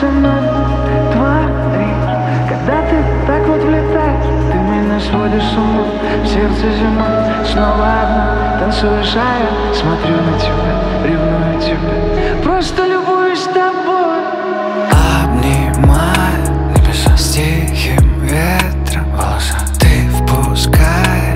со мной творишь, когда ты так вот влетаешь? Ты меня сводишь с ума, в сердце зима. Снова одна, танцуешь, а я смотрю на тебя, ревную тебя, просто любуюсь тобой. Обнимаю небеса с тихим ветром волоса. Ты впускаешь,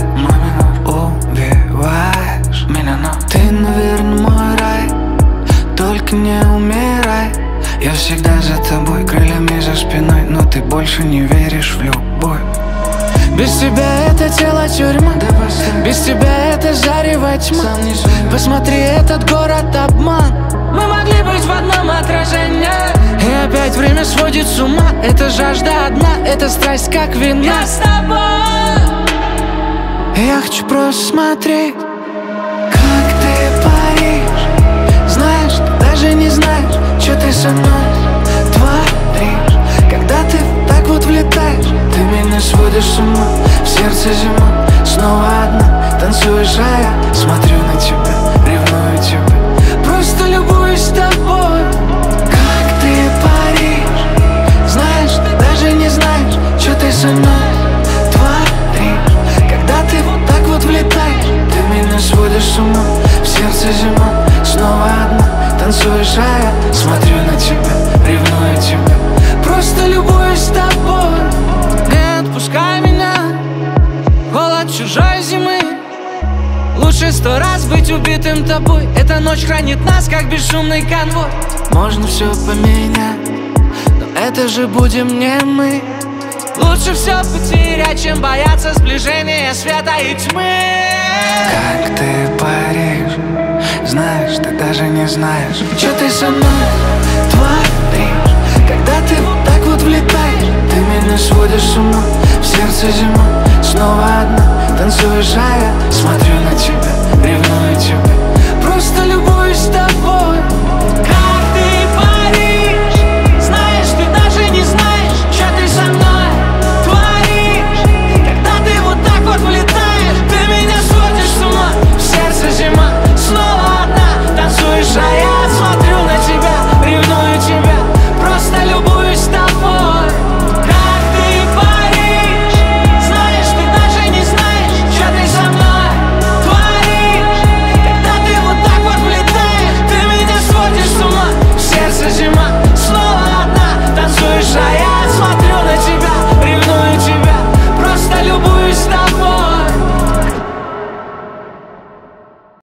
убиваешь меня, но ты, наверное, мой рай. Только не умирай. Я всегда за тобой, крыльями за спиной, но ты больше не веришь в любовь. Без тебя это тело тюрьма, без тебя это зарево тьма. Посмотри, этот город обман. Мы могли быть в одном отражении, и опять время сводит с ума. Это жажда одна, это страсть как вина. Я с тобой. Я хочу просто смотреть, как ты паришь. Знаешь, ты даже не знаешь, что ты со мной творишь. Когда ты так вот влетаешь, ты меня сводишь с ума, в сердце зима. Снова одна, танцуешь, а я смотрю на тебя, ревную тебя, просто любуюсь тобой. Как ты паришь. Знаешь, ты даже не знаешь, что ты со мной творишь. Когда ты вот так вот влетаешь, ты меня сводишь с ума, в сердце зима. Снова одна, танцуешь, а я смотрю на тебя, ревную тебя, просто любуюсь тобой. Не отпускай меня, холод чужой зимы. Лучше 100 раз быть убитым тобой. Эта ночь хранит нас, как бесшумный конвой. Можно все поменять, но это же будем не мы. Лучше все потерять, чем бояться сближения света и тьмы. Как ты паришь. Знаешь, ты даже не знаешь, что ты со мной творишь. Когда ты вот так вот влетаешь, ты меня сводишь с ума, в сердце зима. Снова одна, танцуешь, а я смотрю на тебя, ревную тебя, просто любуюсь тобой.